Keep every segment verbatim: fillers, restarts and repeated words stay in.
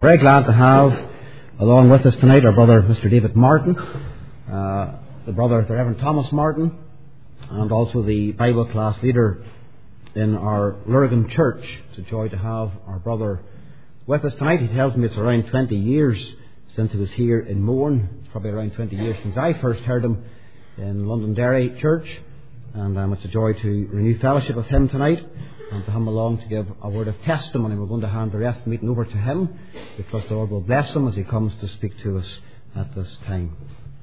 Very glad to have along with us tonight our brother Mister David Martin, uh, the brother the Reverend Thomas Martin, and also the Bible class leader in our Lurgan Church. It's a joy to have our brother with us tonight. He tells me it's around twenty years since he was here in Mourne. It's probably around twenty years since I first heard him in Londonderry Church, and um, it's a joy to renew fellowship with him tonight and to have him along to give a word of testimony. We're going to hand the rest of the meeting over to him. We trust the Lord will bless him as he comes to speak to us at this time.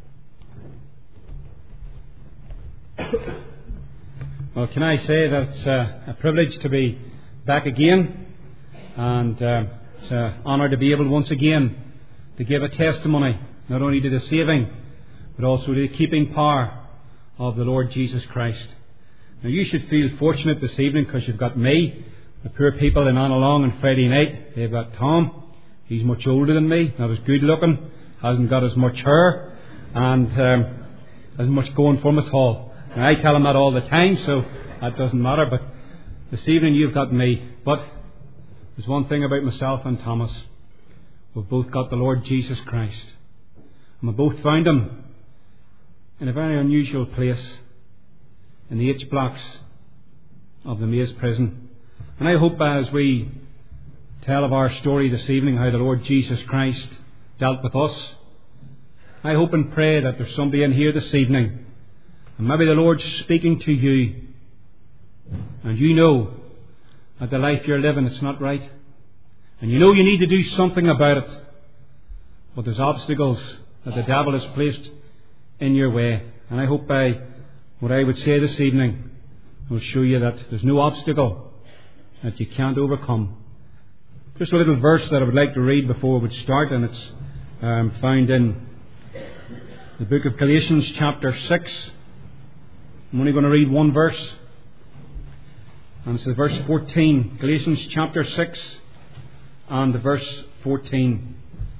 Well, can I say that it's uh, a privilege to be back again, and uh, it's an honour to be able once again to give a testimony not only to the saving but also to the keeping power of the Lord Jesus Christ. Now, you should feel fortunate this evening because you've got me, the poor people in Annalong on Friday night. They've got Tom. He's much older than me, not as good looking, hasn't got as much hair, and um, hasn't much going for him at all. And I tell him that all the time, so that doesn't matter. But this evening you've got me. But there's one thing about myself and Thomas. We've both got the Lord Jesus Christ. And we both found him in a very unusual place, in the H blocks of the Maze prison. And I hope as we tell of our story this evening, how the Lord Jesus Christ dealt with us, I hope and pray that there's somebody in here this evening, and maybe the Lord's speaking to you, and you know that the life you're living, it's not right, and you know you need to do something about it, but there's obstacles that the devil has placed in your way. And I hope by what I would say this evening will show you that there's no obstacle that you can't overcome. Just a little verse that I would like to read before we would start, and it's um, found in the book of Galatians chapter six. I'm only going to read one verse, and it's the verse fourteen. Galatians chapter six and the verse fourteen.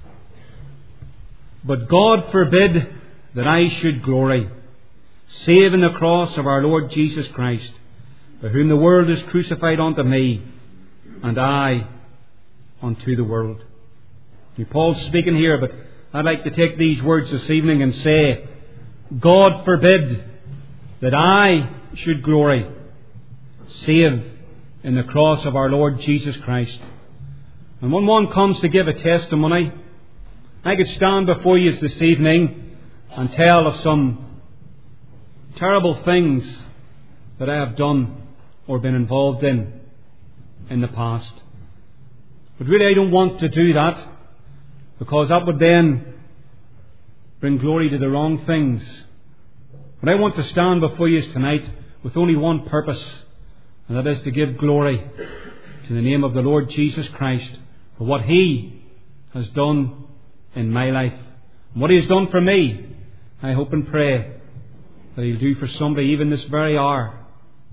But God forbid that I should glory, save in the cross of our Lord Jesus Christ, by whom the world is crucified unto me, and I unto the world. Now, Paul's speaking here, but I'd like to take these words this evening and say, God forbid that I should glory, save in the cross of our Lord Jesus Christ. And when one comes to give a testimony, I could stand before you this evening and tell of some terrible things that I have done or been involved in in the past. But really I don't want to do that, because that would then bring glory to the wrong things. But I want to stand before you tonight with only one purpose, and that is to give glory to the name of the Lord Jesus Christ for what He has done in my life. And what He has done for me, I hope and pray that He'll do for somebody even this very hour.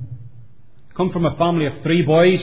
I come from a family of three boys.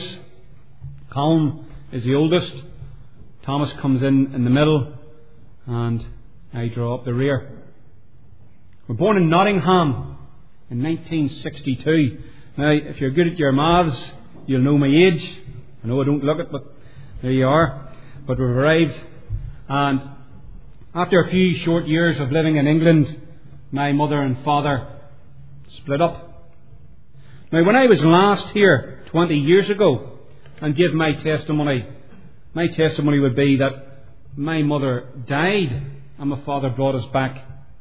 Colin is the oldest. Thomas comes in in the middle, and I draw up the rear. We're born in Nottingham in nineteen sixty-two. Now, if you're good at your maths, you'll know my age. I know I don't look it, but there you are. But we've arrived, and after a few short years of living in England, my mother and father split up. Now, when I was last here twenty years ago and gave my testimony, my testimony would be that my mother died and my father brought us back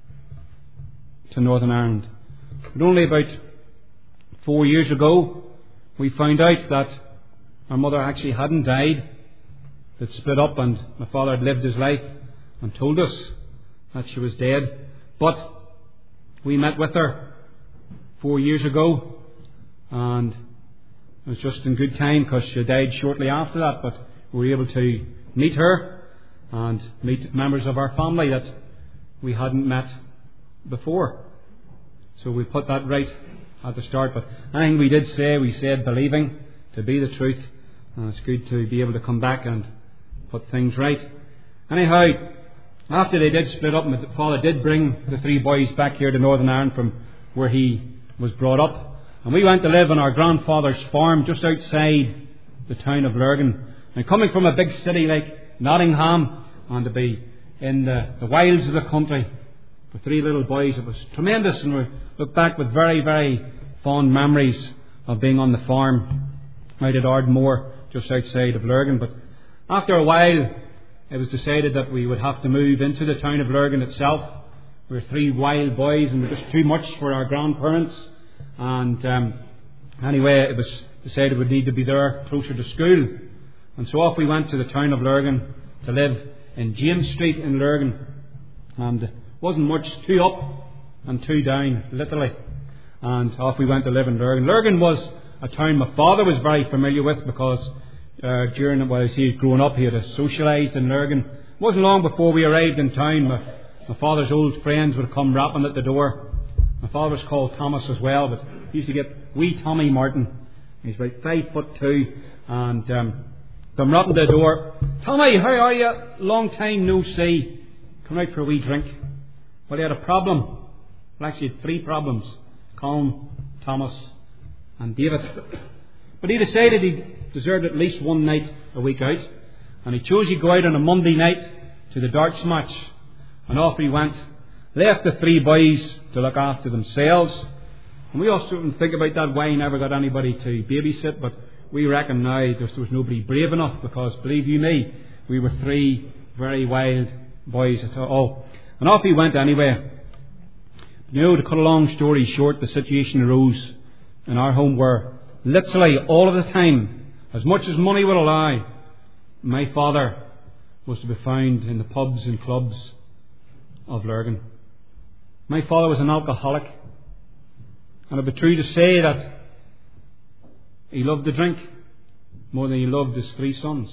to Northern Ireland. But only about four years ago, we found out that our mother actually hadn't died. They'd split up, and my father had lived his life and told us that she was dead. But we met with her four years ago, and it was just in good time because she died shortly after that. But we were able to meet her and meet members of our family that we hadn't met before. So we put that right at the start. But I think we did say, we said believing to be the truth, and it's good to be able to come back and put things right. Anyhow, after they did split up, my father did bring the three boys back here to Northern Ireland from where he was brought up. And we went to live on our grandfather's farm just outside the town of Lurgan. And coming from a big city like Nottingham, and to be in the, the wilds of the country for three little boys. It was tremendous, and we look back with very, very fond memories of being on the farm out at Ardmore, just outside of Lurgan. But after a while, it was decided that we would have to move into the town of Lurgan itself. We were three wild boys, and we were just too much for our grandparents. And um, anyway, it was decided we'd need to be there closer to school. And so off we went to the town of Lurgan to live in James Street in Lurgan. And it wasn't much, two up and two down, literally. And off we went to live in Lurgan. Lurgan was a town my father was very familiar with, because uh, during while he was growing up, he had socialised in Lurgan. It wasn't long before we arrived in town. My, my father's old friends would come rapping at the door. My father was called Thomas as well, but he used to get wee Tommy Martin. He's about five foot two, and um, come rapping at the door. "Tommy, how are you? Long time no see. Come out for a wee drink." Well, he had a problem. Well, actually, he had three problems: Colin, Thomas, and David. But he decided he deserved at least one night a week out, and he chose to go out on a Monday night to the darts match. And off he went, left the three boys to look after themselves. And we also didn't think about that, why he never got anybody to babysit, but we reckon now just there was nobody brave enough, because believe you me, we were three very wild boys at all. And off he went anyway. You know, to cut a long story short, the situation arose in our home where literally all of the time, as much as money would allow, my father was to be found in the pubs and clubs of Lurgan. My father was an alcoholic, and it would be true to say that he loved to drink more than he loved his three sons.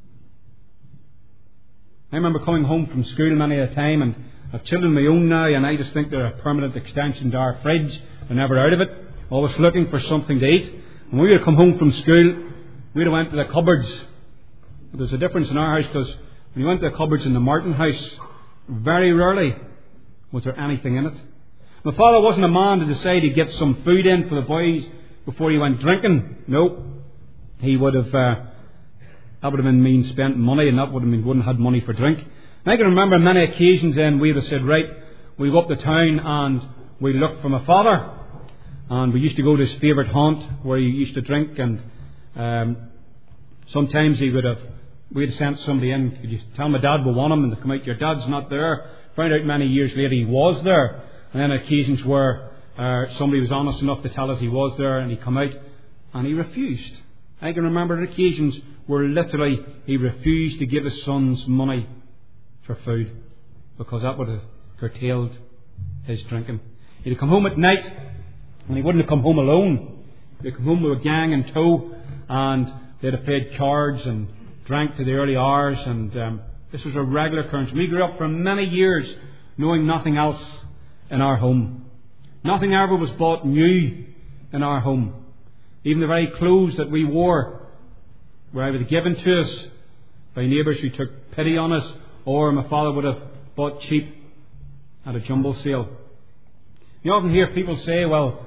I remember coming home from school many a time, and I've children of my own now, and I just think they're a permanent extension to our fridge. They're never out of it, always looking for something to eat. And when we would come home from school, we'd have went to the cupboards. But there's a difference in our house, because when you went to the cupboards in the Martin house, very rarely was there anything in it. My father wasn't a man to decide he'd get some food in for the boys before he went drinking. No, he would have. Uh, that would have been mean spent money, and that would have been wouldn't have had money for drink. And I can remember many occasions then we would have said, right, we go up to town and we look for my father, and we used to go to his favourite haunt where he used to drink, and um, sometimes he would have. We'd have sent somebody in. Could you tell my dad we want him? And they come out, your dad's not there. Found out many years later he was there. And then occasions where uh, somebody was honest enough to tell us he was there, and he come out and he refused. I can remember occasions where literally he refused to give his sons money for food, because that would have curtailed his drinking. He'd have come home at night, and he wouldn't have come home alone. He'd have come home with a gang in tow, and they'd have played cards and drank to the early hours, and um, this was a regular occurrence. We grew up for many years knowing nothing else in our home. Nothing ever was bought new in our home. Even the very clothes that we wore were either given to us by neighbours who took pity on us, or my father would have bought cheap at a jumble sale. You often hear people say, well,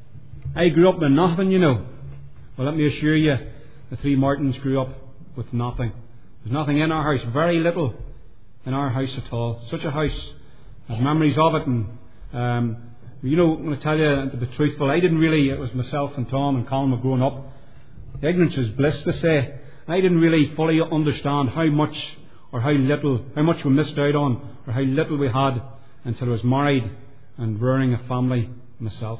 I grew up with nothing, you know. Well, let me assure you, the three Martins grew up with nothing. There's nothing in our house, very little in our house at all. Such a house, there's memories of it, and um, you know, I'm going to tell you to be truthful, I didn't really, it was myself and Tom and Colin were growing up. Ignorance is bliss, to say. I didn't really fully understand how much or how little, how much we missed out on, or how little we had, until I was married and rearing a family myself.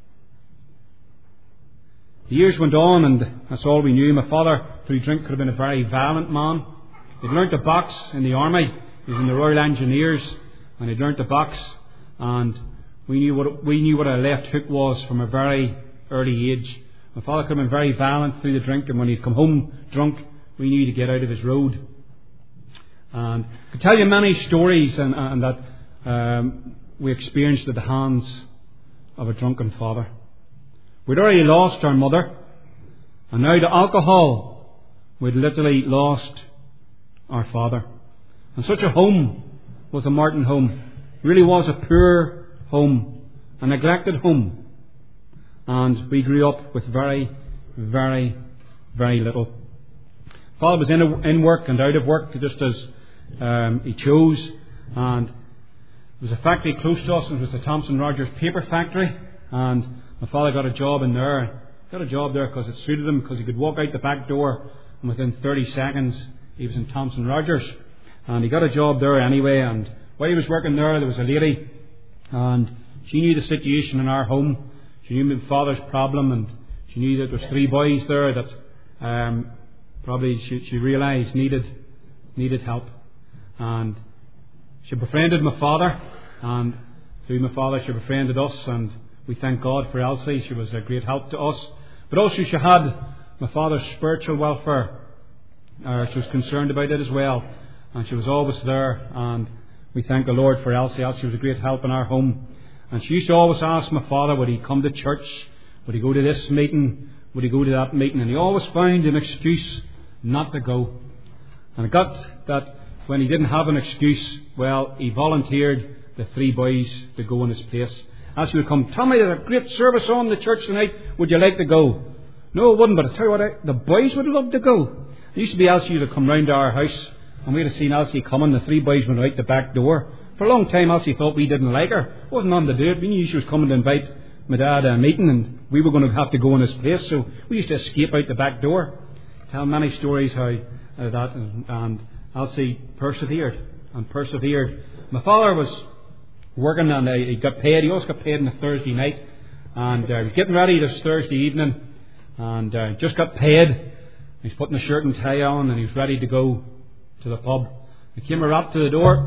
The years went on, and that's all we knew. My father, through drink, could have been a very violent man. He'd learnt to box in the army. He was in the Royal Engineers, and he'd learnt to box. And we knew what we knew what a left hook was from a very early age. My father could have been very violent through the drink, and when he'd come home drunk, we knew to get out of his road. And I could tell you many stories, and, and that um, we experienced at the hands of a drunken father. We'd already lost our mother, and now to alcohol, we'd literally lost our father. And such a home was a Martin home. It really was a poor home, a neglected home. And we grew up with very, very, very little. father was in, a, in work and out of work just as um, he chose. And there was a factory close to us, and it was the Thompson Rogers paper factory. And my father got a job in there. Got a job there because it suited him, because he could walk out the back door and within thirty seconds he was in Thompson Rogers. And he got a job there anyway. And while he was working there, there was a lady, and she knew the situation in our home. She knew my father's problem, and she knew that there was three boys there that um, probably she, she realised needed needed help. And she befriended my father, and through my father she befriended us, and we thank God for Elsie. She was a great help to us. But also she had my father's spiritual welfare. Uh, she was concerned about it as well, and she was always there, and we thank the Lord for Elsie. Elsie was a great help in our home. And she used to always ask my father, would he come to church? Would he go to this meeting? Would he go to that meeting? And he always found an excuse not to go. And it got that when he didn't have an excuse, well, he volunteered the three boys to go in his place. As he would come, Tommy, there's a great service on in the church tonight. Would you like to go? No, I wouldn't, but I tell you what, I, the boys would love to go. There used to be Elsie to come round to our house, and we'd have seen Elsie coming. The three boys went out the back door. For a long time, Elsie thought we didn't like her. Wasn't on to do it. We knew she was coming to invite my dad to a meeting, and we were going to have to go in his place, so we used to escape out the back door. Tell many stories how uh, that, and, and Elsie persevered and persevered. My father was working, and uh, he got paid. He always got paid on a Thursday night, and uh, he was getting ready this Thursday evening, and uh, just got paid. He's putting a shirt and tie on, and he was ready to go to the pub. There came a rap to the door.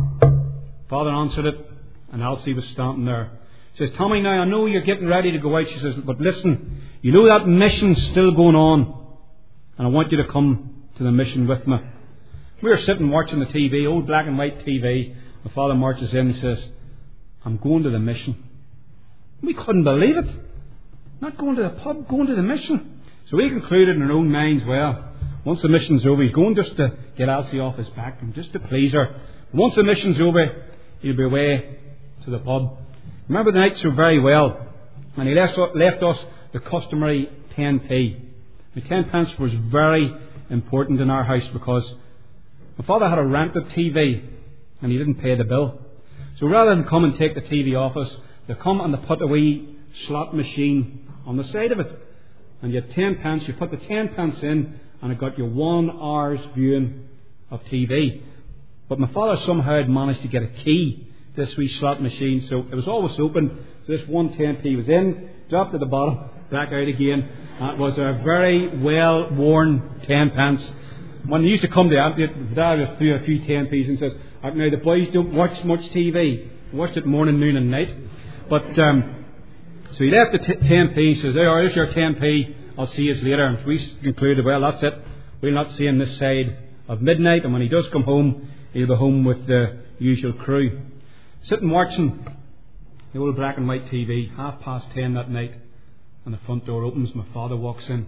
Father answered it, and Elsie was standing there. She says, Tommy, now I know you're getting ready to go out. She says, but listen, you know that mission's still going on, and I want you to come to the mission with me. We were sitting watching the T V, old black and white T V. My father marches in and says, I'm going to the mission. We couldn't believe it. Not going to the pub, going to the mission. So we concluded in our own minds, well, once the mission's over, he's going just to get Elsie off his back and just to please her. Once the mission's over, he'll be away to the pub. Remember the night so very well, and he left, left us the customary ten p. The ten pence was very important in our house because my father had a rented T V and he didn't pay the bill. So rather than come and take the T V off us, they come and they put a wee slot machine on the side of it. And you had ten pence, you put the ten pence in, and it got you one hour's viewing of T V. But my father somehow had managed to get a key to this wee slot machine, so it was always open. So this one ten p was in, dropped to the bottom, back out again. And it was a very well-worn ten pence. When they used to come to empty it, Dad threw a few ten p's and says, now the boys don't watch much T V. They watched it morning, noon and night. But, um, so he left the t- ten p, says, there, here's your ten p, I'll see you later. And we concluded, well, that's it. We'll not see him this side of midnight, and when he does come home, he'll be home with the usual crew. Sitting watching the old black and white T V, half past ten that night, and the front door opens, my father walks in.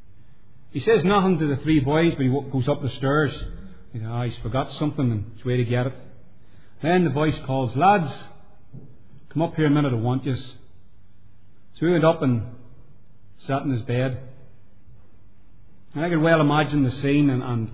He says nothing to the three boys, but he goes up the stairs. You know, he's forgot something and he's way to get it. Then the voice calls, lads, come up here a minute, I want you. So we went up and sat in his bed. And I could well imagine the scene, and, and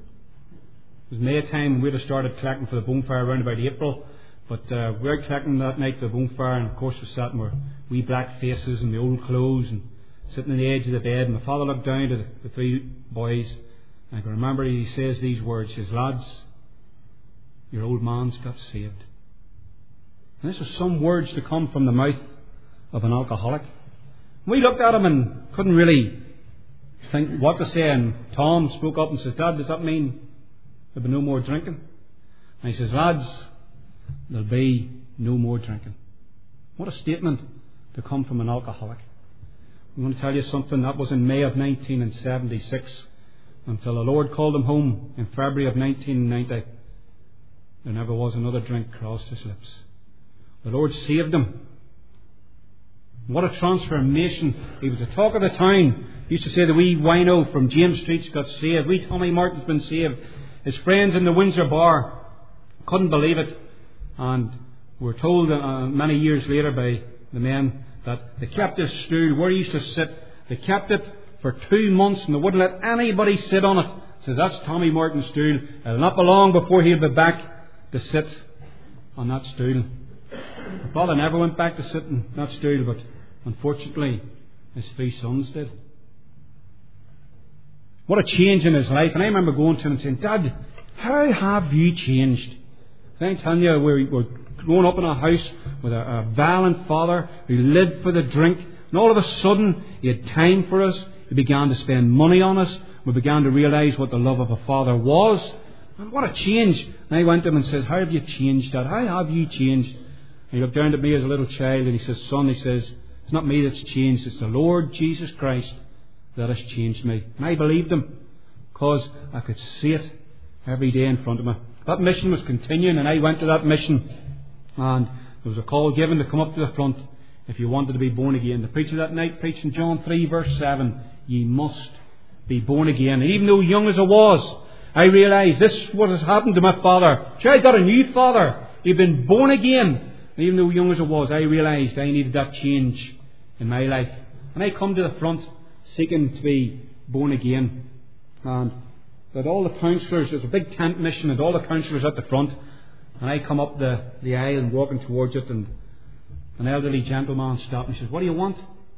it was May time, and we'd have started collecting for the bonfire around about April. But uh, we were collecting that night for the bonfire, and of course we sat in our wee black faces and the old clothes and sitting on the edge of the bed. And my father looked down to the, the three boys, and I can remember he says these words, he says, lads, your old man's got saved. And this was some words to come from the mouth of an alcoholic. We looked at him and couldn't really think what to say, and Tom spoke up and says, Dad, does that mean there'll be no more drinking? And he says, lads, there'll be no more drinking. What a statement to come from an alcoholic. I'm going to tell you something. That was in May of nineteen seventy-six, until the Lord called him home in February of nineteen ninety. There never was another drink crossed his lips. The Lord saved him. What a transformation. He was the talk of the town. He used to say the wee wino from James Street's got saved. Wee Tommy Martin's been saved. His friends in the Windsor bar couldn't believe it. And we're told uh, many years later by the men that they kept his stool where he used to sit. They kept it for two months and they wouldn't let anybody sit on it says, that's Tommy Martin's stool. It'll not be long before he'll be back to sit on that stool. My father never went back to sit on that stool, but unfortunately his three sons did. What a change in his life. And I remember going to him and saying, Dad, how have you changed? I'm telling you, we were growing up in a house with a, a violent father who lived for the drink. And all of a sudden, he had time for us. He began to spend money on us. We began to realise what the love of a father was. And what a change. And I went to him and said, how have you changed, Dad? How have you changed? And he looked down at me as a little child and he says, Son, he says, it's not me that's changed. It's the Lord Jesus Christ that has changed me. And I believed him because I could see it every day in front of me. That mission was continuing, and I went to that mission, and there was a call given to come up to the front if you wanted to be born again. The preacher that night preached in John three verse seven, ye must be born again. And even though young as I was, I realised this is what has happened to my father. Sure, I got a new father. He'd been born again. And even though young as I was, I realised I needed that change in my life. And I come to the front seeking to be born again. And that all the counsellors, there's a big tent mission, and all the counsellors at the front. And I come up the, the aisle and walking towards it, and an elderly gentleman stopped and he says, what do you want?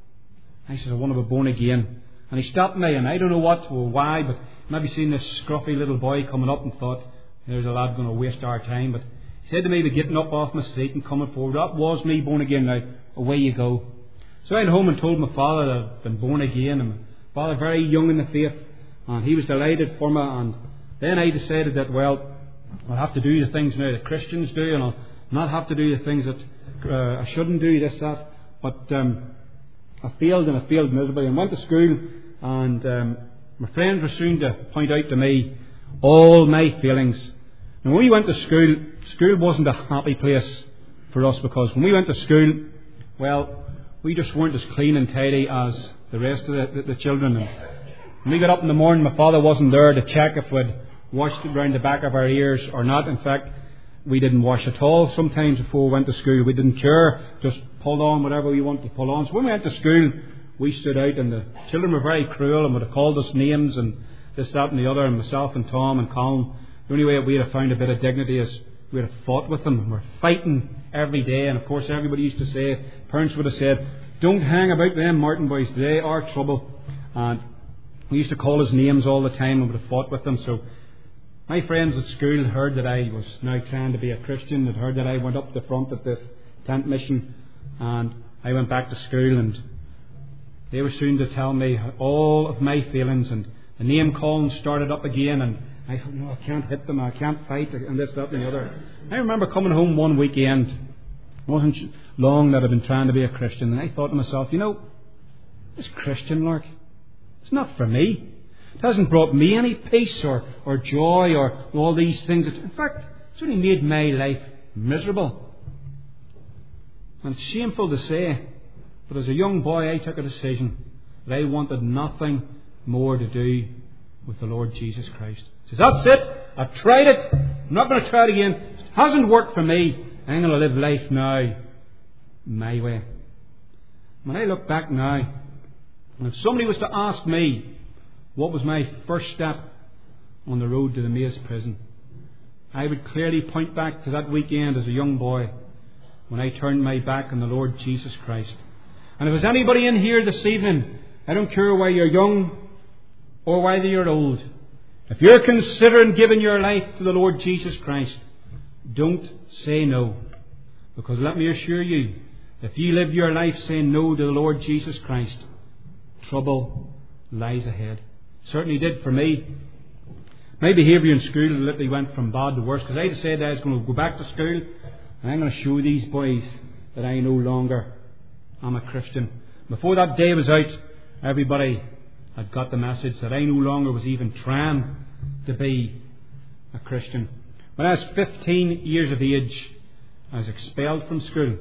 I said, I want to be born again. And he stopped me, and I don't know what or why, but maybe seen this scruffy little boy coming up and thought, there's a lad going to waste our time. But he said to me, be getting up off my seat and coming forward. That was me born again. Now, away you go. So I went home and told my father that I'd been born again, and my father very young in the faith, and he was delighted for me. And then I decided that, well, I'll have to do the things now that Christians do, and I'll not have to do the things that uh, I shouldn't do, this, that. But um, I failed, and I failed miserably, and went to school, and um, my friends were soon to point out to me all my feelings. And when we went to school, school wasn't a happy place for us, because when we went to school, well, we just weren't as clean and tidy as the rest of the, the, the children. And when we got up in the morning, my father wasn't there to check if we'd washed it round the back of our ears or not. In fact, we didn't wash at all. Sometimes before we went to school, we didn't care. Just pulled on whatever we wanted to pull on. So when we went to school, we stood out, and the children were very cruel and would have called us names and this, that and the other. And myself and Tom and Colin, the only way we'd have found a bit of dignity is we'd have fought with them. We're fighting every day. And of course everybody used to say, parents would have said, don't hang about them Martin boys, they are trouble. And we used to call us names all the time and would have fought with them. So my friends at school heard that I was now trying to be a Christian, had heard that I went up the front at this tent mission, and I went back to school, and they were soon to tell me all of my feelings, and the name calling started up again, and I thought, no, I can't hit them, I can't fight, and this, that and the other. I remember coming home one weekend, it wasn't long that I'd been trying to be a Christian, and I thought to myself, you know, this Christian lark, it's not for me. It hasn't brought me any peace or, or joy or all these things. In fact, it's only made my life miserable. And it's shameful to say, but as a young boy I took a decision that I wanted nothing more to do with the Lord Jesus Christ. He says, that's it. I've tried it. I'm not going to try it again. It hasn't worked for me. I'm going to live life now my way. When I look back now, and if somebody was to ask me what was my first step on the road to the Maze prison, I would clearly point back to that weekend as a young boy when I turned my back on the Lord Jesus Christ. And if there's anybody in here this evening, I don't care whether you're young or whether you're old, if you're considering giving your life to the Lord Jesus Christ, don't say no. Because let me assure you, if you live your life saying no to the Lord Jesus Christ, trouble lies ahead. Certainly did for me. My behaviour in school literally went from bad to worse, because I decided I was going to go back to school and I'm going to show these boys that I no longer am a Christian. Before that day was out, everybody had got the message that I no longer was even trying to be a Christian. When I was fifteen years of age, I was expelled from school.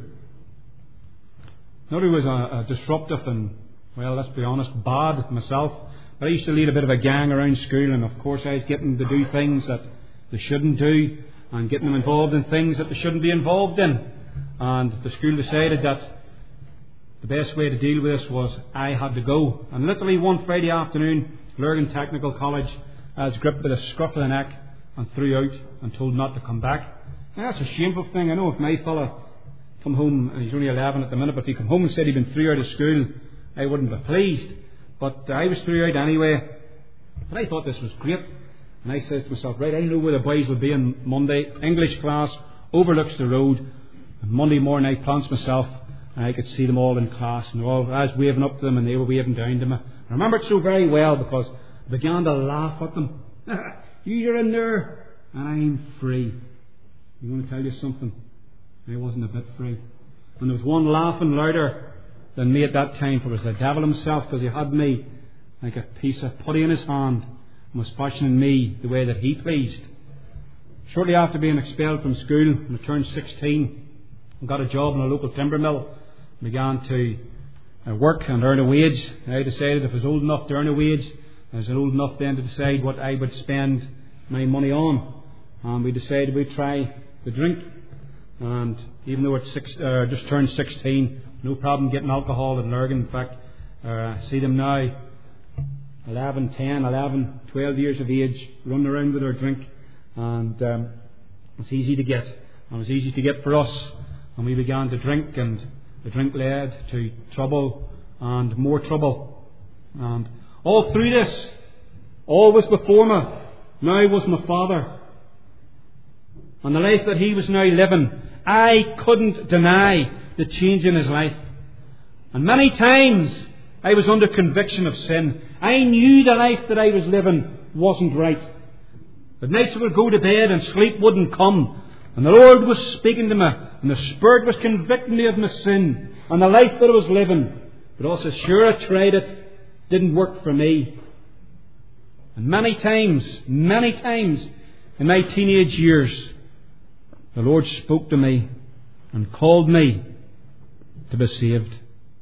Not only was a, a disruptive and, well, let's be honest, bad myself, but I used to lead a bit of a gang around school, and of course I was getting to do things that they shouldn't do, and getting them involved in things that they shouldn't be involved in. And the school decided that the best way to deal with this was I had to go. And literally one Friday afternoon, Lurgan Technical College, I was gripped by the scruff of the neck and threw out and told not to come back. Now, that's a shameful thing. I know if my fella come home, and he's only eleven at the minute, but if he come home and said he'd been threw out of school, I wouldn't be pleased. But I was threw out anyway. But I thought this was great. And I says to myself, right, I know where the boys will be on Monday. English class overlooks the road. And Monday morning I plants myself and I could see them all in class. And all, I was waving up to them and they were waving down to me. I remember it so very well because I began to laugh at them. You're in there and I'm free. You want to tell you something? I wasn't a bit free. And there was one laughing louder than me at that time, for it was the devil himself, because he had me like a piece of putty in his hand and was fashioning me the way that he pleased. Shortly after being expelled from school, when I turned sixteen, I got a job in a local timber mill, began to uh, work and earn a wage. And I decided if I was old enough to earn a wage, I was old enough then to decide what I would spend my money on. And we decided we'd try the drink. And even though it's six, uh, just turned sixteen, no problem getting alcohol in Lurgan. In fact, uh, I see them now, eleven, ten, eleven, twelve years of age, running around with their drink. And um, it's easy to get. And it was easy to get for us. And we began to drink, and the drink led to trouble and more trouble. And all through this, all was before me. Now was my father. And the life that he was now living, I couldn't deny the change in his life. And many times I was under conviction of sin. I knew the life that I was living wasn't right. But nights I would go to bed and sleep wouldn't come. And the Lord was speaking to me. And the Spirit was convicting me of my sin and the life that I was living. But also, sure, I tried it. Didn't work for me. And many times, many times in my teenage years, the Lord spoke to me and called me to be saved.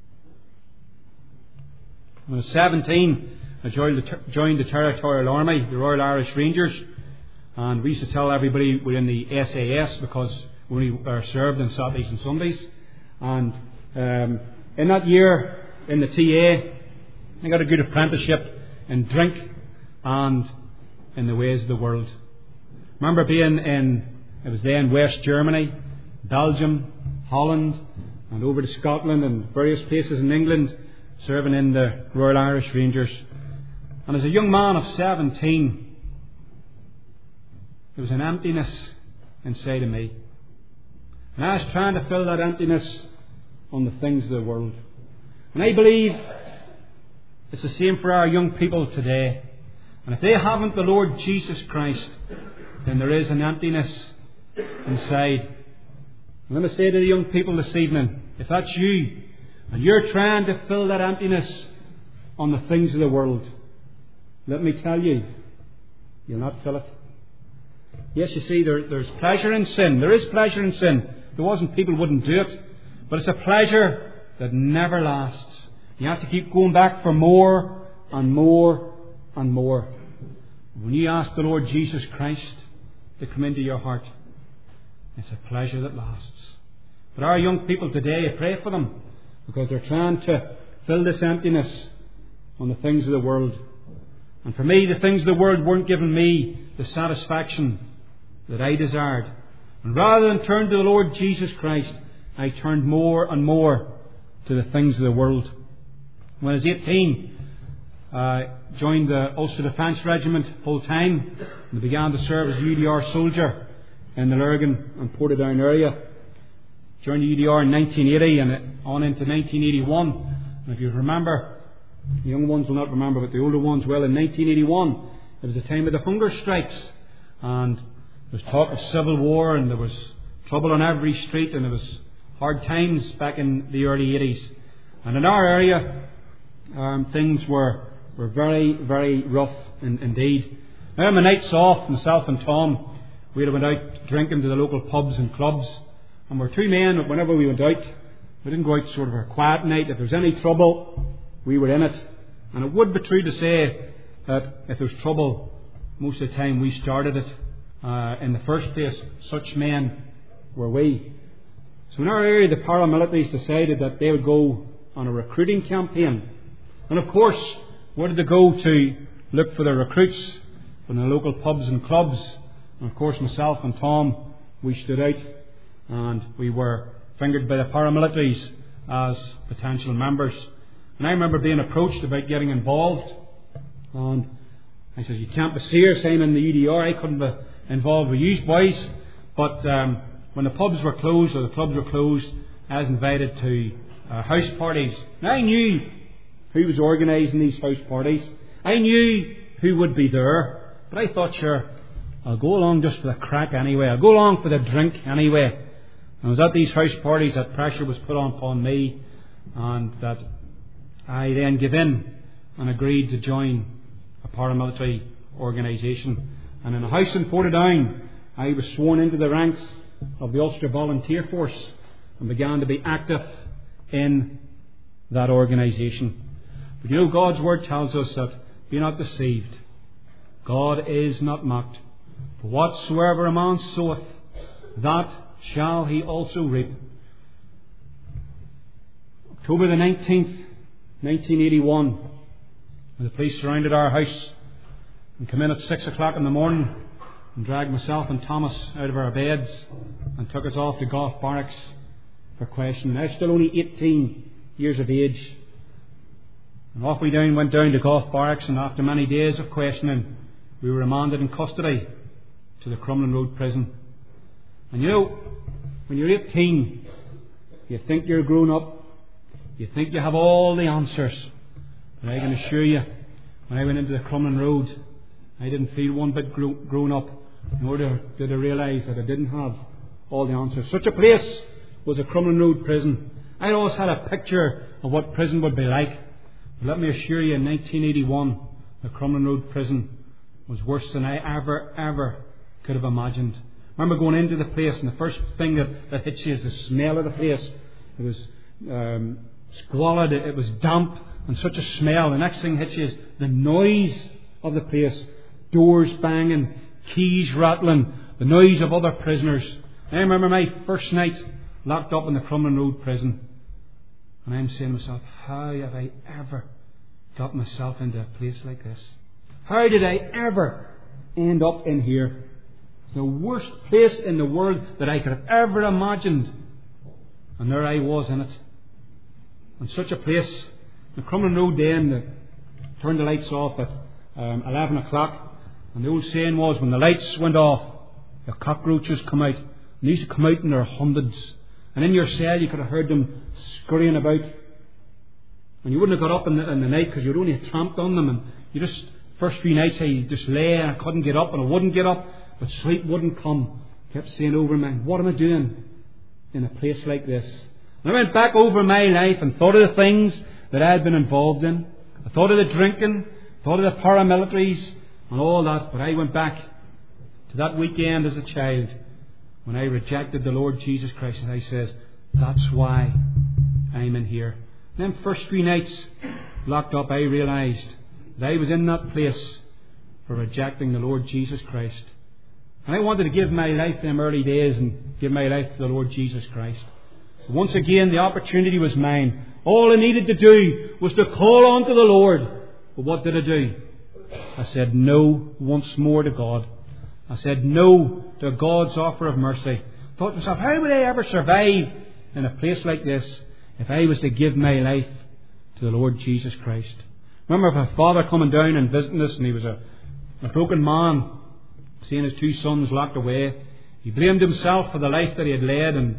When I was seventeen, I joined the, joined the Territorial Army, the Royal Irish Rangers, and we used to tell everybody we're in the S A S because we were served on Saturdays and Sundays. And um, in that year, in the T A, I got a good apprenticeship in drink and in the ways of the world. I remember being in It was then West Germany, Belgium, Holland, and over to Scotland and various places in England, serving in the Royal Irish Rangers. And as a young man of seventeen, there was an emptiness inside of me. And I was trying to fill that emptiness on the things of the world. And I believe it's the same for our young people today. And if they haven't the Lord Jesus Christ, then there is an emptiness inside. I'm going to say to the young people this evening, if that's you, and you're trying to fill that emptiness on the things of the world, let me tell you, you'll not fill it. Yes, you see, there, there's pleasure in sin. There is pleasure in sin. If there wasn't, people wouldn't do it. But it's a pleasure that never lasts. You have to keep going back for more and more and more. When you ask the Lord Jesus Christ to come into your heart, it's a pleasure that lasts. But our young people today, I pray for them, because they're trying to fill this emptiness on the things of the world. And for me, the things of the world weren't giving me the satisfaction that I desired. And rather than turn to the Lord Jesus Christ, I turned more and more to the things of the world. When I was eighteen, I joined the Ulster Defence Regiment full time and began to serve as a U D R soldier in the Lurgan and Portadown area. Joined the U D R in nineteen eighty and on into nineteen eighty-one. And if you remember, the young ones will not remember, but the older ones will. In nineteen eighty-one, it was the time of the hunger strikes, and there was talk of civil war, and there was trouble on every street, and there was hard times back in the early eighties. And in our area, um, things were were very, very rough in, indeed. Now, my nights off, myself and Tom, we went out drinking to the local pubs and clubs, and we're two men that whenever we went out, we didn't go out sort of a quiet night. If there was any trouble, we were in it. And it would be true to say that if there was trouble, most of the time we started it. Uh, in the first place, such men were we. So in our area, the paramilitaries decided that they would go on a recruiting campaign. And of course, where did they go to look for their recruits? from the local pubs and clubs. And of course myself and Tom, we stood out and we were fingered by the paramilitaries as potential members. And I remember being approached about getting involved, and I said, you can't be serious, I'm in the U D R, I couldn't be involved with you boys. But um, when the pubs were closed or the clubs were closed, I was invited to uh, house parties. And I knew who was organising these house parties. I knew who would be there. But I thought, sure, I'll go along just for the crack anyway. I'll go along for the drink anyway. And it was at these house parties that pressure was put on upon me, and that I then gave in and agreed to join a paramilitary organisation. And in a house in Portadown, I was sworn into the ranks of the Ulster Volunteer Force and began to be active in that organisation. But you know, God's Word tells us that be not deceived. God is not mocked. For whatsoever a man soweth, that shall he also reap. October the nineteenth, nineteen eighty-one, the police surrounded our house and came in at six o'clock in the morning and dragged myself and Thomas out of our beds and took us off to Gough Barracks for questioning. I was still only eighteen years of age. And off we down went down to Gough Barracks, and after many days of questioning, we were remanded in custody to the Crumlin Road prison. And you know, when you're eighteen, you think you're grown up, you think you have all the answers. But I can assure you, when I went into the Crumlin Road, I didn't feel one bit grow, grown up, nor did I realise that I didn't have all the answers. Such a place was a Crumlin Road prison. I always had a picture of what prison would be like. But let me assure you, in nineteen eighty-one, the Crumlin Road prison was worse than I ever, ever could have imagined. I remember going into the place, and the first thing that, that hits you is the smell of the place. It was um, squalid, it, it was damp, and such a smell. The next thing hits you is the noise of the place. Doors banging, keys rattling, the noise of other prisoners. I remember my first night locked up in the Crumlin Road prison. And I'm saying to myself, how have I ever got myself into a place like this? How did I ever end up in here? It's the worst place in the world that I could have ever imagined. And there I was in it. And such a place, the Crumlin Road then, they turned the lights off at um, eleven o'clock. And the old saying was, when the lights went off, the cockroaches come out. And they used to come out in their hundreds. And in your cell you could have heard them scurrying about. And you wouldn't have got up in the, in the night because you'd only have tramped on them. And you just, first few nights I just lay and I couldn't get up and I wouldn't get up. But sleep wouldn't come. I kept saying over my, what am I doing in a place like this? And I went back over my life and thought of the things that I had been involved in. I thought of the drinking, thought of the paramilitaries and all that. But I went back to that weekend as a child when I rejected the Lord Jesus Christ, and I says, that's why I'm in here. And then first three nights locked up, I realised that I was in that place for rejecting the Lord Jesus Christ. And I wanted to give my life in them early days and give my life to the Lord Jesus Christ. Once again, the opportunity was mine. All I needed to do was to call on to the Lord. But what did I do? I said no once more to God. I said no to God's offer of mercy. I thought to myself, how would I ever survive in a place like this if I was to give my life to the Lord Jesus Christ? Remember my father coming down and visiting us, and he was a, a broken man, seeing his two sons locked away. He blamed himself for the life that he had led, and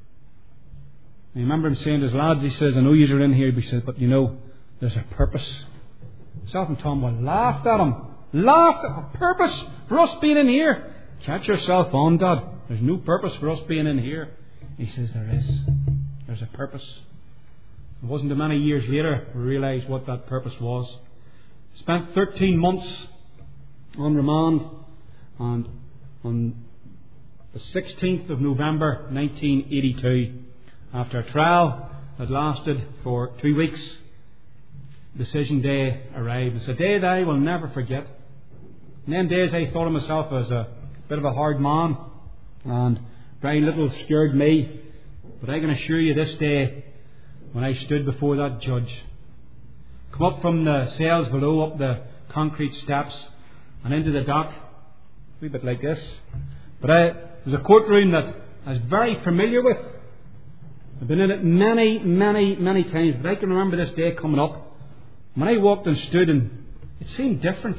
I remember him saying to his lads, he says, I know you're in here, he says, but you know, there's a purpose. Myself and Tom were laughed at him. Laughed at a purpose for us being in here. Catch yourself on, Dad. There's no purpose for us being in here. He says there is. There's a purpose. It wasn't many years later we realised what that purpose was. Spent thirteen months on remand, and on the sixteenth of November nineteen eighty-two, after a trial that lasted for two weeks, decision day arrived. It's a day that I will never forget. In them days I thought of myself as a bit of a hard man, and very little scared me. But I can assure you this day, when I stood before that judge, come up from the cells below, up the concrete steps, and into the dock, a wee bit like this. But I, there's a courtroom that I was very familiar with. I've been in it many, many, many times, but I can remember this day coming up when I walked and stood, and it seemed different.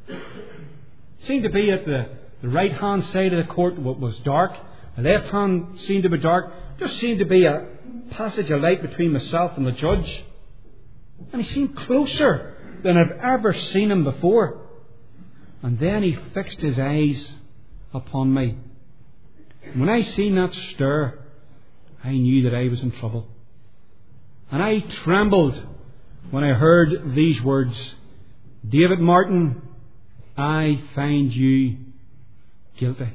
It seemed to be at the, the right hand side of the court what was dark. The left hand seemed to be dark. There just seemed to be a passage of light between myself and the judge. And he seemed closer than I've ever seen him before. And then he fixed his eyes upon me. And when I seen that stare, I knew that I was in trouble. And I trembled when I heard these words, "David Martin, I find you guilty."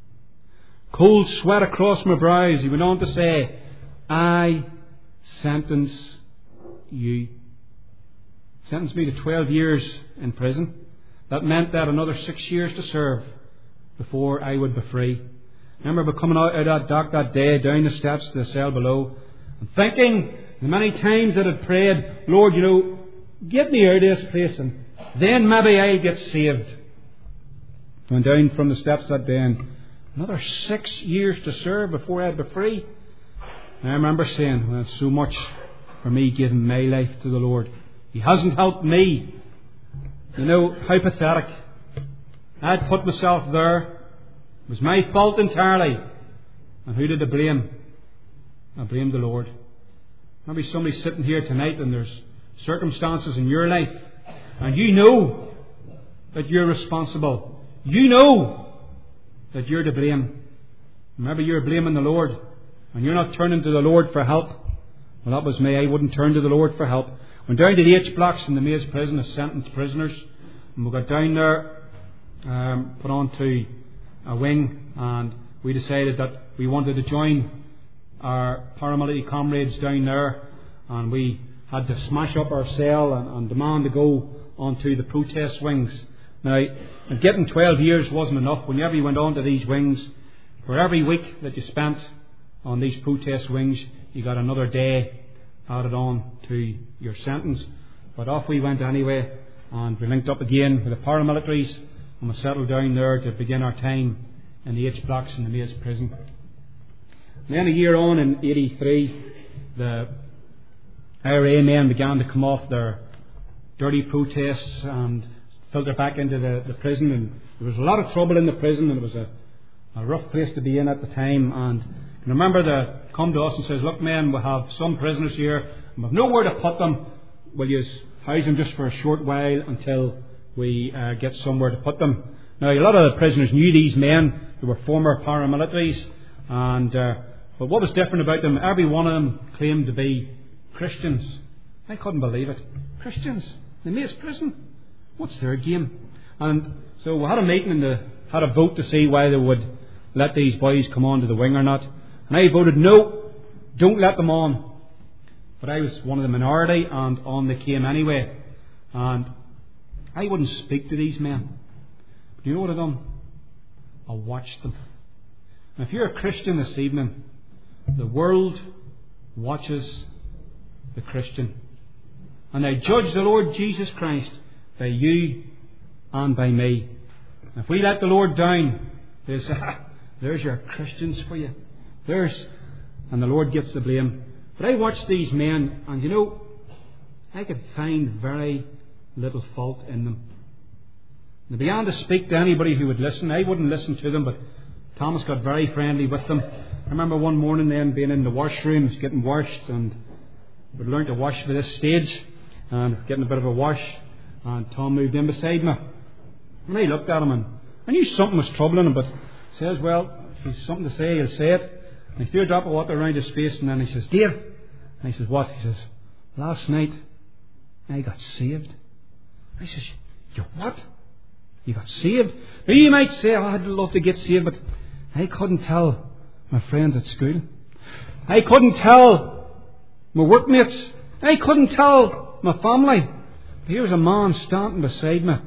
Cold sweat across my brows. He went on to say, "I sentence you." Sentenced me to twelve years in prison. That meant that another six years to serve before I would be free. I remember coming out of that dock that day, down the steps to the cell below, and thinking the many times that I'd prayed, "Lord, you know, get me out of this place, and then maybe I'll get saved." I went down from the steps that day, and another six years to serve before I'd be free. And I remember saying, "Well, it's so much for me giving my life to the Lord. He hasn't helped me." You know, how pathetic. I'd put myself there. It was my fault entirely. And who did I blame? I blamed the Lord. Maybe somebody's sitting here tonight and there's circumstances in your life, and you know that you're responsible. You know that you're to blame. Maybe you're blaming the Lord and you're not turning to the Lord for help. Well, that was me. I wouldn't turn to the Lord for help. Went down to the H blocks in the Maze prison as sentenced prisoners, and we got down there, um, put on to a wing, and we decided that we wanted to join our paramilitary comrades down there, and we had to smash up our cell and, and demand to go onto the protest wings. Now, getting twelve years wasn't enough. Whenever you went on to these wings, for every week that you spent on these protest wings, you got another day added on to your sentence. But off we went anyway, and we linked up again with the paramilitaries, and we settled down there to begin our time in the H blocks in the Maze prison. And then a year on, in eighty-three, the I R A men began to come off their dirty protests and filter back into the, the prison, and there was a lot of trouble in the prison, and it was a, a rough place to be in at the time. And I remember they come to us and says, "Look, men, we have some prisoners here, and we've nowhere to put them. Will you house them just for a short while until we uh, get somewhere to put them?" Now, a lot of the prisoners knew these men. They were former paramilitaries, and uh, but what was different about them, every one of them claimed to be Christians. I couldn't believe it. Christians? The Maze prison? What's their game? And so we had a meeting and they had a vote to see whether they would let these boys come on to the wing or not. And I voted no, don't let them on. But I was one of the minority, and on they came anyway. And I wouldn't speak to these men. But you know what I done? I watched them. And if you're a Christian this evening, the world watches the Christian. And they judge the Lord Jesus Christ by you and by me. If we let the Lord down, they say, "Ah, there's your Christians for you. There's," and the Lord gets the blame. But I watched these men, and you know, I could find very little fault in them. They began to speak to anybody who would listen. I wouldn't listen to them, but Thomas got very friendly with them. I remember one morning then being in the washrooms, getting washed, and we'd learned to wash for this stage, and getting a bit of a wash. And Tom moved in beside me. And I looked at him, and I knew something was troubling him, but he says, "Well, if he's something to say, he'll say it." And he threw a drop of water around his face, and then he says, "Dave." And I says, "What?" He says, "Last night, I got saved." I says, "You what? You got saved?" Now you might say, "Oh, I'd love to get saved," but I couldn't tell my friends at school. I couldn't tell my workmates. I couldn't tell my family. Here was a man standing beside me,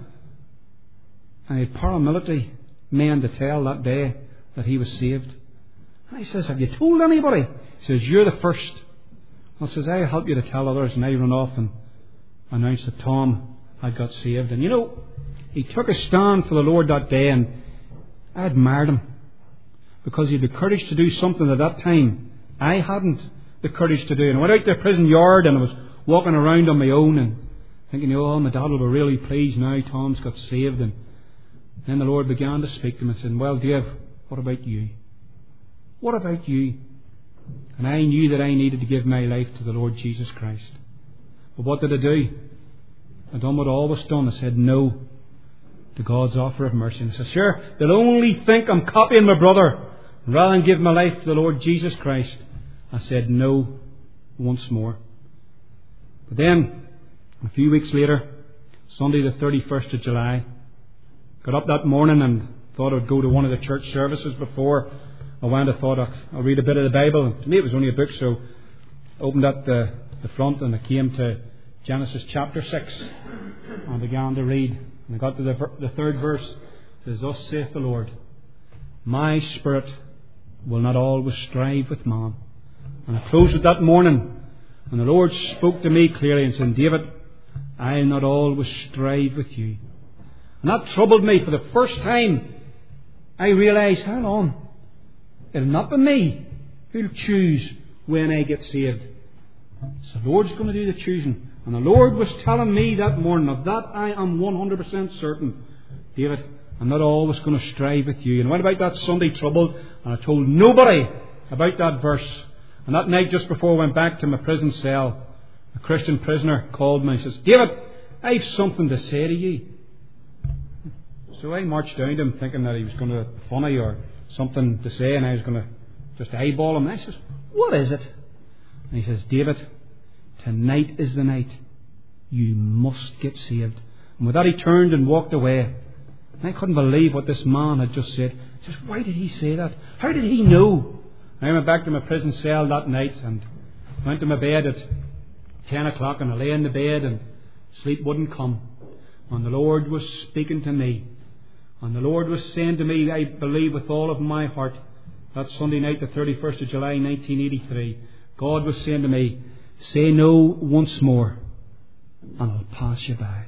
and he had paramilitary men to tell that day that he was saved. And I says, "Have you told anybody?" He says, "You're the first." I says, "I'll help you to tell others." And I run off and announced that Tom had got saved. And you know, he took a stand for the Lord that day, and I admired him, because he had the courage to do something at that time I hadn't the courage to do. And I went out to the prison yard, and I was walking around on my own and thinking, oh, my dad will be really pleased now Tom's got saved. And then the Lord began to speak to him and said, well, Dave, what about you? What about you? And I knew that I needed to give my life to the Lord Jesus Christ. But what did I do? I done what I always done. I said no to God's offer of mercy. And I said, sure, they'll only think I'm copying my brother. Rather than give my life to the Lord Jesus Christ, I said no once more. But then, a few weeks later, Sunday the thirty-first of July, got up that morning and thought I would go to one of the church services before I went. I thought I'll read a bit of the Bible. And to me it was only a book, so I opened up the, the front and I came to Genesis chapter six and began to read. And I got to the, the third verse. It says, thus saith the Lord, my spirit will not always strive with man. And I closed it that morning, and the Lord spoke to me clearly and said, David, I'll not always strive with you. And that troubled me. For the first time I realised, hang on, it'll not be me who'll choose when I get saved. So the Lord's going to do the choosing. And the Lord was telling me that morning, of that I am one hundred percent certain, David, I'm not always going to strive with you. And I went about that Sunday troubled, and I told nobody about that verse. And that night, just before I went back to my prison cell, a Christian prisoner called me and says, David, I've something to say to you. So I marched down to him thinking that he was going to be funny or something to say, and I was going to just eyeball him. And I says, what is it? And he says, David, tonight is the night. You must get saved. And with that he turned and walked away. And I couldn't believe what this man had just said. I says, why did he say that? How did he know? I went back to my prison cell that night and went to my bed at ten o'clock, and I lay in the bed and sleep wouldn't come. And the Lord was speaking to me. And the Lord was saying to me, I believe with all of my heart, that Sunday night, the thirty-first of July, nineteen eighty-three, God was saying to me, say no once more, and I'll pass you by.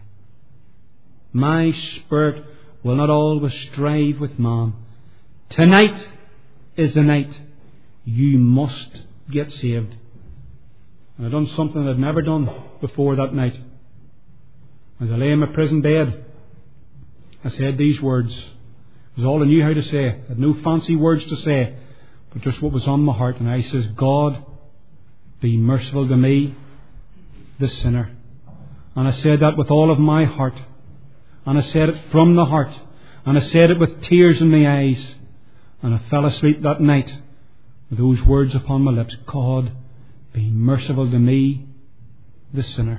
My spirit will not always strive with man. Tonight is the night. You must get saved. And I'd done something I'd never done before that night. As I lay in my prison bed, I said these words. It was all I knew how to say. I had no fancy words to say, but just what was on my heart. And I says, God, be merciful to me, the sinner. And I said that with all of my heart. And I said it from the heart. And I said it with tears in my eyes. And I fell asleep that night with those words upon my lips. God, be merciful to me, the sinner.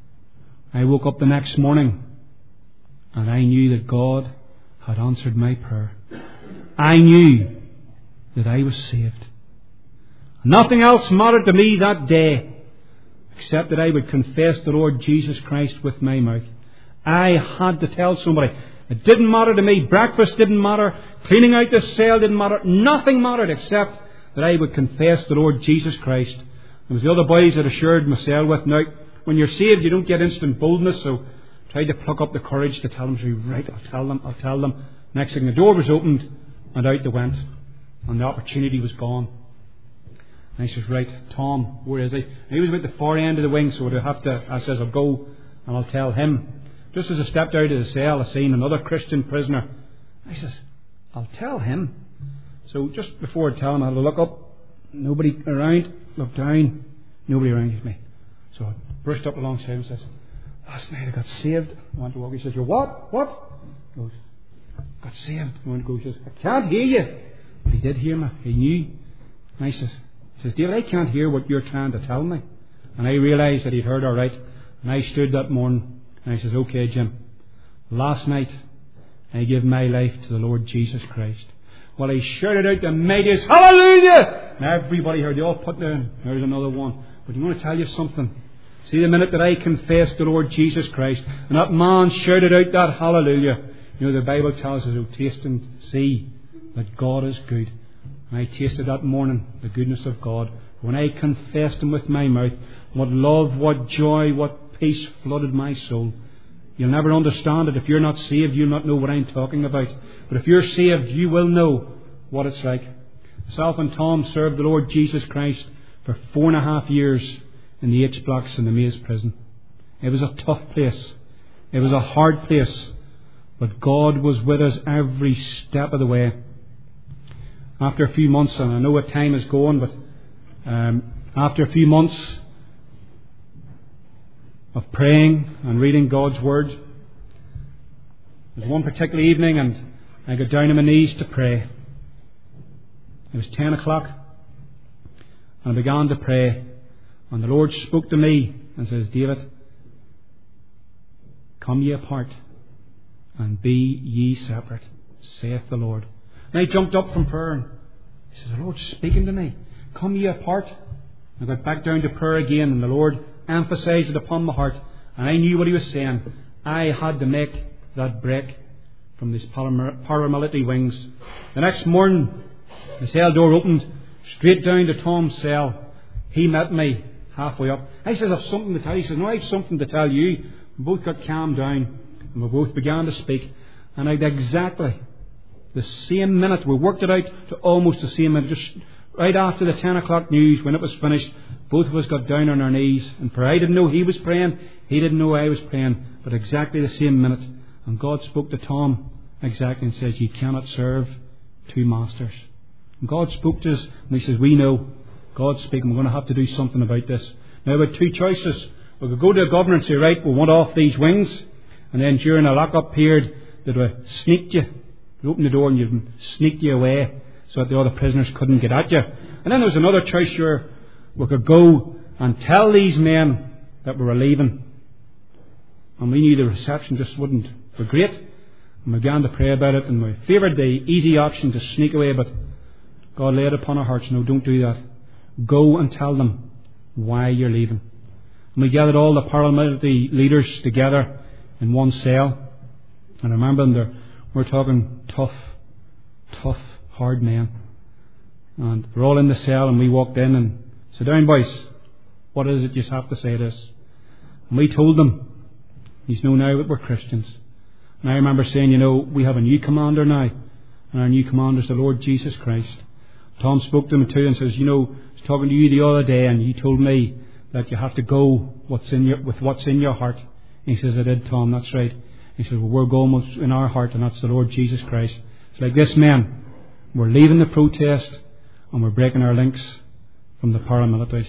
I woke up the next morning and I knew that God had answered my prayer. I knew that I was saved. Nothing else mattered to me that day except that I would confess the Lord Jesus Christ with my mouth. I had to tell somebody. It didn't matter to me. Breakfast didn't matter. Cleaning out the cell didn't matter. Nothing mattered except that I would confess the Lord Jesus Christ. It was the other boys that I shared my cell with. Now, when you're saved, you don't get instant boldness, so I tried to pluck up the courage to tell them, so right, I'll tell them, I'll tell them. Next thing, the door was opened, and out they went, and the opportunity was gone. And I says, right, Tom, where is he? And he was about the far end of the wing, so I'd have to, I says, I'll go and I'll tell him. Just as I stepped out of the cell, I seen another Christian prisoner. I says, I'll tell him. So just before I tell him, I had to look up, nobody around, look down, nobody around me. So I brushed up alongside him and says, last night I got saved. I went to walk. He says, you're what? What? He goes, got saved. I went to go. He says, I can't hear you. But he did hear me. He knew. And I says, he says, David, I can't hear what you're trying to tell me. And I realised that he'd heard all right. And I stood that morning and I says, okay, Jim, last night I gave my life to the Lord Jesus Christ. Well, he shouted out the mightiest hallelujah, and everybody heard. They all put down. There's another one. But I want to tell you something. See, the minute that I confessed the Lord Jesus Christ, and that man shouted out that hallelujah, you know, the Bible tells us, oh, taste and see that God is good. And I tasted that morning the goodness of God. When I confessed Him with my mouth, what love, what joy, what peace flooded my soul. You'll never understand it. If you're not saved, you'll not know what I'm talking about. But if you're saved, you will know what it's like. Myself and Tom served the Lord Jesus Christ for four and a half years in the H blocks in the Maze prison. It was a tough place. It was a hard place. But God was with us every step of the way. After a few months, and I know what time is going, but um, after a few months of praying and reading God's Word, there was one particular evening and I got down on my knees to pray. It was ten o'clock and I began to pray, and the Lord spoke to me and says, David, come ye apart and be ye separate, saith the Lord. And I jumped up from prayer and he says, the Lord's speaking to me. Come ye apart. I got back down to prayer again, and the Lord emphasised it upon my heart, and I knew what He was saying. I had to make that break from these paramilitary wings. The next morning, the cell door opened straight down to Tom's cell. He met me halfway up. I said, I've something to tell you. He says, no, I've something to tell you. We both got calmed down and we both began to speak. And I did exactly the same minute. We worked it out to almost the same minute. Just right after the ten o'clock news, when it was finished, both of us got down on our knees and prayed. I didn't know he was praying. He didn't know I was praying. But exactly the same minute. And God spoke to Tom exactly and says, you cannot serve two masters. And God spoke to us and He says, we know. God's speaking. We're going to have to do something about this. Now we had two choices. We could go to the governor and say, right, we want off these wings. And then during a lock-up period, they'd have sneaked you. They'd open the door and you'd sneak you away so that the other prisoners couldn't get at you. And then there was another choice where we could go and tell these men that we were leaving. And we knew the reception just wouldn't be great. And we began to pray about it, and we favoured the easy option to sneak away, but God laid upon our hearts, no, don't do that. Go and tell them why you're leaving. And we gathered all the paramilitary leaders together in one cell. And I remember them, we're talking tough, tough, hard men. And we're all in the cell, and we walked in and said, down boys, what is it you have to say to us? And we told them, you know now that we're Christians. And I remember saying, you know, we have a new commander now. And our new commander is the Lord Jesus Christ. Tom spoke to him too and says, you know, I was talking to you the other day and you told me that you have to go what's in your, with what's in your heart. And he says, I did, Tom, that's right. He says, well, we're going what's in our heart, and that's the Lord Jesus Christ. It's like this, man. We're leaving the protest and we're breaking our links from the paramilitaries.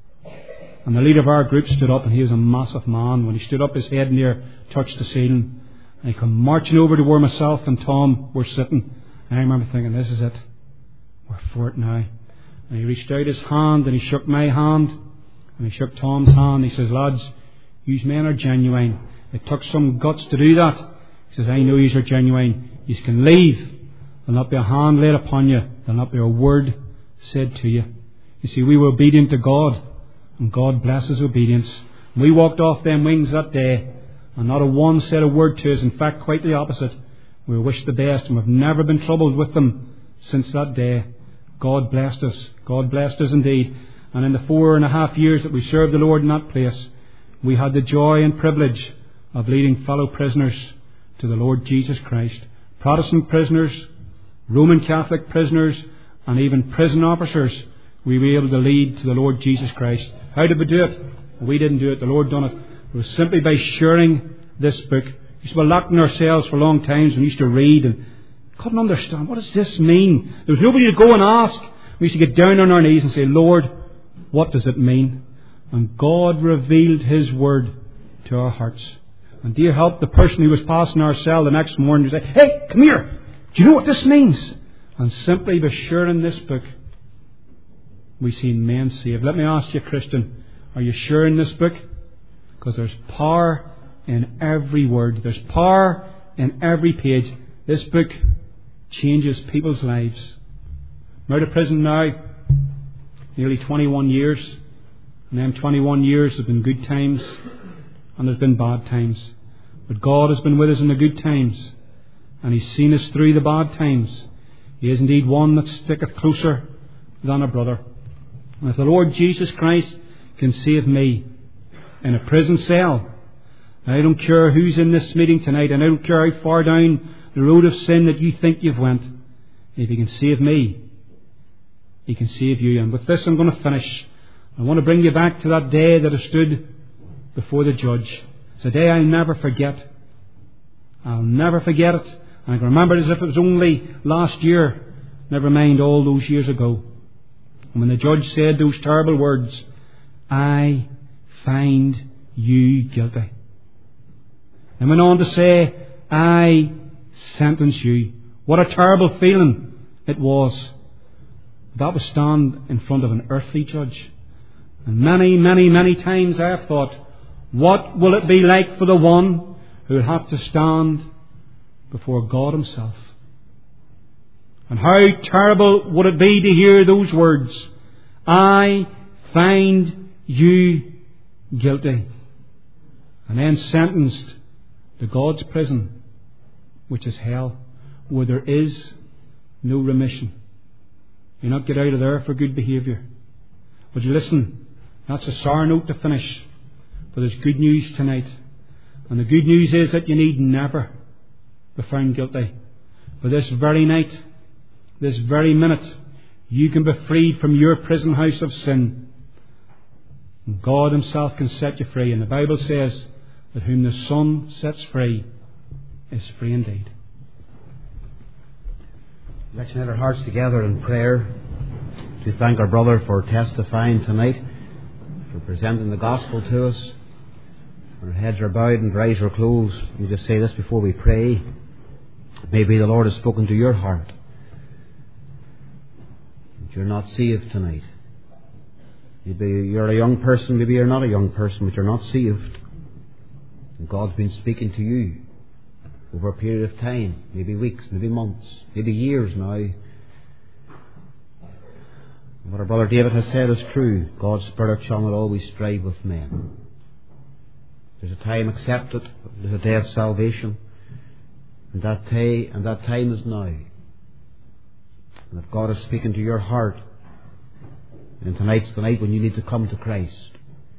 And the leader of our group stood up, and he was a massive man. When he stood up, his head near touched the ceiling. And he come marching over to where myself and Tom were sitting. And I remember thinking, this is it. We're for it now. And he reached out his hand and he shook my hand. And he shook Tom's hand. He says, lads, you men are genuine. It took some guts to do that. He says, I know you are genuine. You can leave. There'll not be a hand laid upon you. There'll not be a word said to you. You see, we were obedient to God. And God blesses obedience. And we walked off them wings that day. And not a one said a word to us. In fact, quite the opposite. We wished the best, and we've never been troubled with them since that day. God blessed us. God blessed us indeed. And in the four and a half years that we served the Lord in that place, we had the joy and privilege of leading fellow prisoners to the Lord Jesus Christ. Protestant prisoners, Roman Catholic prisoners, and even prison officers, we were able to lead to the Lord Jesus Christ. How did we do it? We didn't do it. The Lord done it. It was simply by sharing this book. We used to be locked in ourselves for long times and we used to read and couldn't understand. What does this mean? There was nobody to go and ask. We used to get down on our knees and say, Lord, what does it mean? And God revealed His Word to our hearts. And dear help the person who was passing our cell the next morning to say, hey, come here. Do you know what this means? And simply by sharing this book, we see men saved. Let me ask you, Christian, are you sharing this book? Because there's power in every word. There's power in every page. This book changes people's lives. I'm out of prison now, nearly twenty-one years. And them twenty-one years have been good times and there's been bad times. But God has been with us in the good times, and He's seen us through the bad times. He is indeed one that sticketh closer than a brother. And if the Lord Jesus Christ can save me in a prison cell, I don't care who's in this meeting tonight, and I don't care how far down the road of sin that you think you've went. If He can save me, He can save you. And with this I'm going to finish. I want to bring you back to that day that I stood before the judge. It's a day I'll never forget. I'll never forget it. And I can remember it as if it was only last year, never mind all those years ago. And when the judge said those terrible words, I find you guilty. And went on to say, I sentence you. What a terrible feeling it was. That was stand in front of an earthly judge. And many, many, many times I have thought, what will it be like for the one who will have to stand before God Himself? And how terrible would it be to hear those words, I find you guilty. And then sentenced to God's prison, which is hell, where there is no remission. You not get out of there for good behaviour. Would you listen? That's a sour note to finish. But there's good news tonight. And the good news is that you need never be found guilty. For this very night, this very minute, you can be freed from your prison house of sin. And God Himself can set you free. And the Bible says that whom the Son sets free is free indeed. Let's unite our hearts together in prayer to thank our brother for testifying tonight, for presenting the gospel to us. Our heads are bowed and our eyes are closed. Let me just say this before we pray. Maybe the Lord has spoken to your heart. That you're not saved tonight. Maybe you're a young person, maybe you're not a young person, but you're not saved. And God's been speaking to you over a period of time, maybe weeks, maybe months, maybe years now. What our brother David has said is true. God's Spirit shall not always strive with men. There's a time accepted, there's a day of salvation, and that day and that time is now. And if God is speaking to your heart, and tonight's the night when you need to come to Christ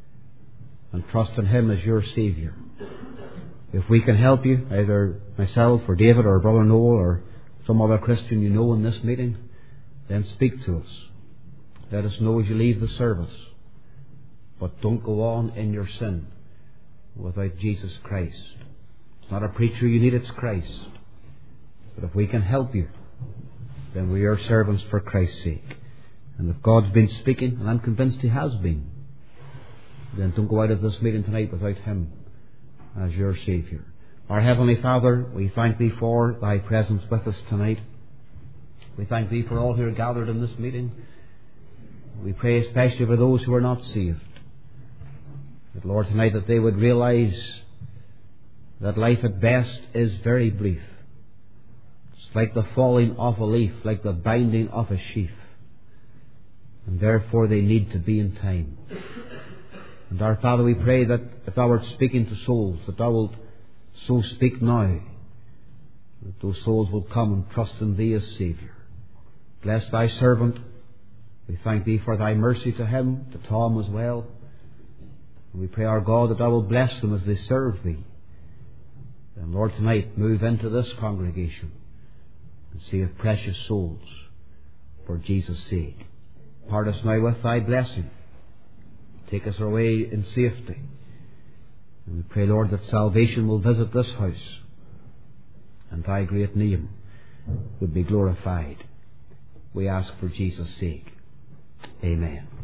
and trust in Him as your Saviour. If we can help you, either myself or David or Brother Noel or some other Christian you know in this meeting, then speak to us. Let us know as you leave the service. But don't go on in your sin without Jesus Christ. It's not a preacher you need, it's Christ. But if we can help you, then we are servants for Christ's sake. And if God's been speaking, and I'm convinced He has been, then don't go out of this meeting tonight without Him as your Saviour. Our Heavenly Father, we thank Thee for Thy presence with us tonight. We thank Thee for all who are gathered in this meeting. We pray especially for those who are not saved. That, Lord, tonight that they would realize that life at best is very brief. It's like the falling of a leaf, like the binding of a sheaf. And therefore they need to be in time. And our Father, we pray that if Thou art speaking to souls, that Thou wilt so speak now, that those souls will come and trust in Thee as Saviour. Bless Thy servant. We thank Thee for Thy mercy to him, to Tom as well. And we pray, our God, that Thou will bless them as they serve Thee. And Lord, tonight, move into this congregation and save precious souls for Jesus' sake. Part us now with Thy blessing. Take us away in safety. And we pray, Lord, that salvation will visit this house and Thy great name would be glorified. We ask for Jesus' sake. Amen.